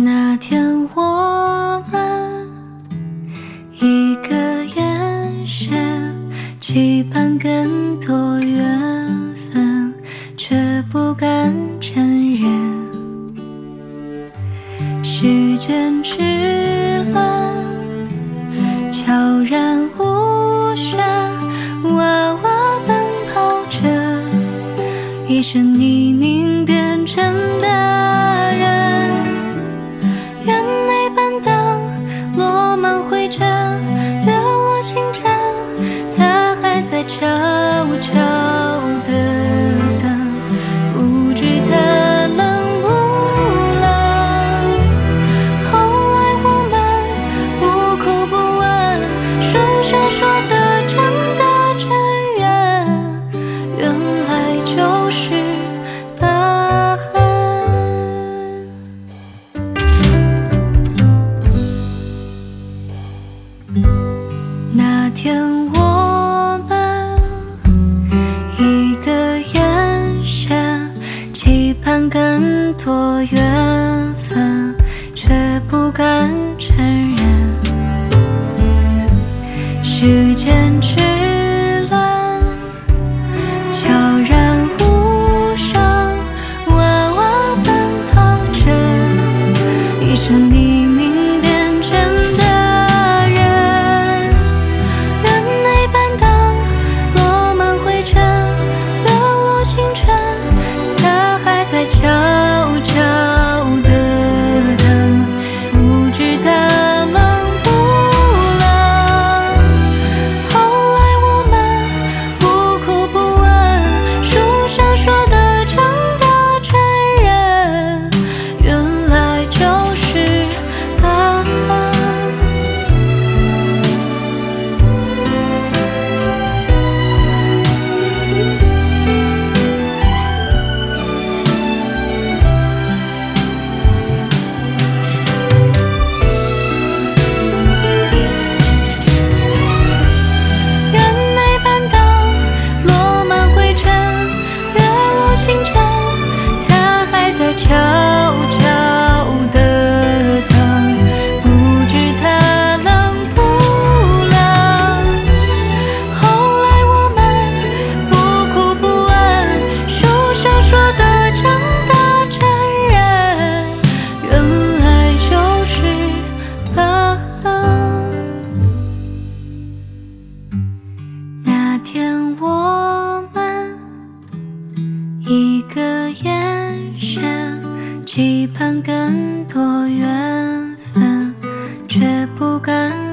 那天我们一个眼神，期盼更多缘分，却不敢承认。时间之轮悄然无声，娃娃奔跑着，一生泥泞变成大人。园内板凳落满灰尘，月落星辰，他还在悄悄地等，不知他冷不冷。后来我们不哭不问，书上说的长大成人，原来就是疤痕。那天我们一个眼神，期盼更多缘分，却不敢承认。时间之轮悄然无声，娃娃奔跑着，一生泥泞变成大人。园内板凳落满灰尘，月落星辰，他还在悄悄地等，不知他冷不冷。后来我们不哭不问，书上说的长大成人，原来就是疤痕。园内板凳落满灰尘，月落星辰，他还在悄悄地等，不知他冷不冷。后来我们不哭不问，书上说的长大成人，原来就是疤痕。那天我们一个眼神，期盼更多缘分，却不敢